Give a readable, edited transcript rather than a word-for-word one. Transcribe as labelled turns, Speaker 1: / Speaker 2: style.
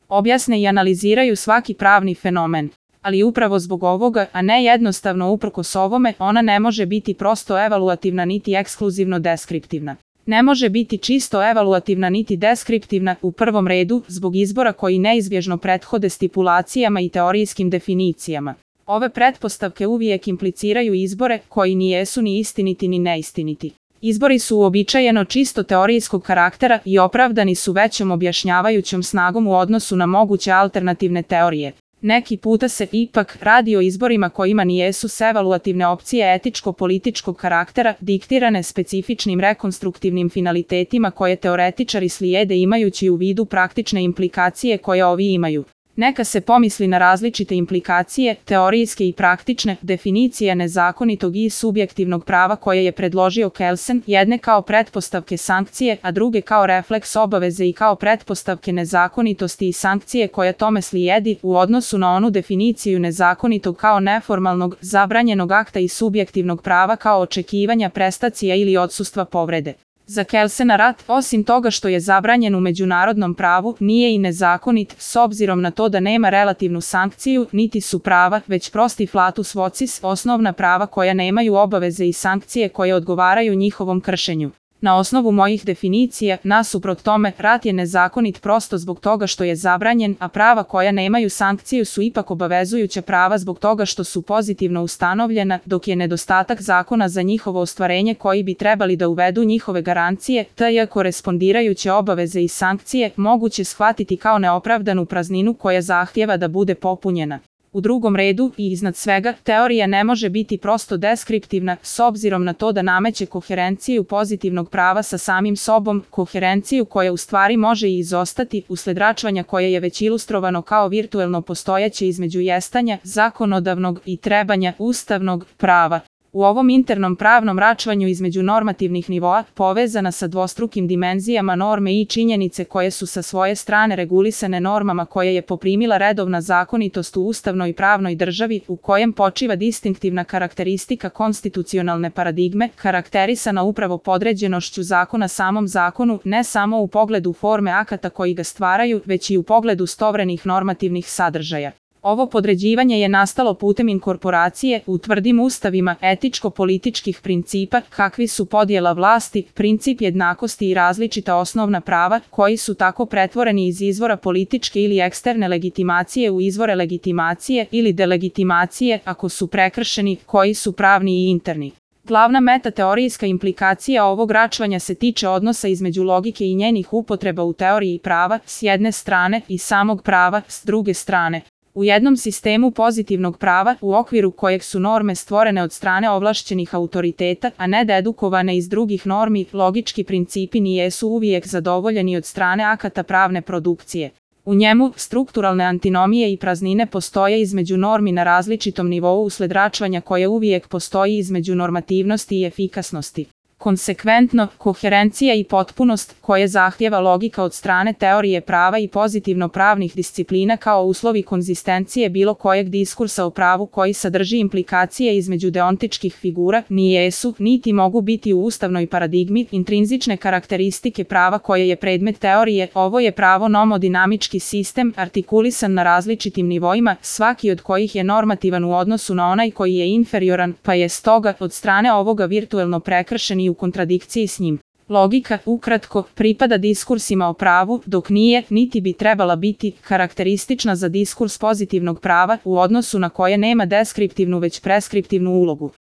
Speaker 1: objasne i analiziraju svaki pravni fenomen. Ali upravo zbog ovoga, a ne jednostavno uprkos ovome, ona ne može biti prosto evaluativna niti ekskluzivno deskriptivna. Ne može biti čisto evaluativna niti deskriptivna, u prvom redu, zbog izbora koji neizbježno prethode stipulacijama i teorijskim definicijama. Ove pretpostavke uvijek impliciraju izbore koji ni jesu ni istiniti ni neistiniti. Izbori su uobičajeno čisto teorijskog karaktera i opravdani su većom objašnjavajućom snagom u odnosu na moguće alternativne teorije. Neki puta se ipak radi o izborima kojima nijesu s evaluativne opcije etičko-političkog karaktera diktirane specifičnim rekonstruktivnim finalitetima koje teoretičari slijede imajući u vidu praktične implikacije koje ovi imaju. Neka se pomisli na različite implikacije, teorijske i praktične, definicije nezakonitog i subjektivnog prava koje je predložio Kelsen, jedne kao pretpostavke sankcije, a druge kao refleks obaveze i kao pretpostavke nezakonitosti i sankcije koja tome slijedi u odnosu na onu definiciju nezakonitog kao neformalnog, zabranjenog akta i subjektivnog prava kao očekivanja prestacija ili odsustva povrede. Za Kelsena rat, osim toga što je zabranjen u međunarodnom pravu, nije i nezakonit, s obzirom na to da nema relativnu sankciju, niti su prava, već prosti flatus vocis, osnovna prava koja nemaju obaveze i sankcije koje odgovaraju njihovom kršenju. Na osnovu mojih definicija, nasuprot tome, rat je nezakonit prosto zbog toga što je zabranjen, a prava koja nemaju sankciju su ipak obavezujuća prava zbog toga što su pozitivno ustanovljena, dok je nedostatak zakona za njihovo ostvarenje koji bi trebali da uvedu njihove garancije, t.j. korespondirajuće obaveze i sankcije, moguće shvatiti kao neopravdanu prazninu koja zahtijeva da bude popunjena. U drugom redu i iznad svega, teorija ne može biti prosto deskriptivna s obzirom na to da nameće koherenciju pozitivnog prava sa samim sobom, koherenciju koja u stvari može i izostati usled račvanja koje je već ilustrovano kao virtuelno postojeće između jestanja, zakonodavnog i trebanja, ustavnog prava. U ovom internom pravnom račvanju između normativnih nivoa, povezana sa dvostrukim dimenzijama norme i činjenice koje su sa svoje strane regulisane normama koje je poprimila redovna zakonitost u ustavnoj pravnoj državi, u kojem počiva distinktivna karakteristika konstitucionalne paradigme, karakterisana upravo podređenošću zakona samom zakonu, ne samo u pogledu forme akata koji ga stvaraju, već i u pogledu stvorenih normativnih sadržaja. Ovo podređivanje je nastalo putem inkorporacije u tvrdim ustavima etičko-političkih principa, kakvi su podjela vlasti, princip jednakosti i različita osnovna prava, koji su tako pretvoreni iz izvora političke ili eksterne legitimacije u izvore legitimacije ili delegitimacije, ako su prekršeni, koji su pravni i interni. Glavna metateorijska implikacija ovog račvanja se tiče odnosa između logike i njenih upotreba u teoriji prava, s jedne strane, i samog prava, s druge strane. U jednom sistemu pozitivnog prava, u okviru kojeg su norme stvorene od strane ovlašćenih autoriteta, a ne dedukovane iz drugih normi, logički principi nijesu uvijek zadovoljeni od strane akata pravne produkcije. U njemu, strukturalne antinomije i praznine postoje između normi na različitom nivou usled račvanja koje uvijek postoji između normativnosti i efikasnosti. Konsekventno, koherencija i potpunost, koje zahtjeva logika od strane teorije prava i pozitivno pravnih disciplina kao uslovi konzistencije bilo kojeg diskursa o pravu koji sadrži implikacije između deontičkih figura, nijesu, niti mogu biti u ustavnoj paradigmi, intrinzične karakteristike prava koje je predmet teorije. Ovo je pravo nomodinamički sistem, artikulisan na različitim nivoima, svaki od kojih je normativan u odnosu na onaj koji je inferioran, pa je stoga od strane ovoga virtuelno prekršen i u kontradikciji s njim. Logika, ukratko, pripada diskursima o pravu, dok nije, niti bi trebala biti, karakteristična za diskurs pozitivnog prava, u odnosu na koje nema deskriptivnu već preskriptivnu ulogu.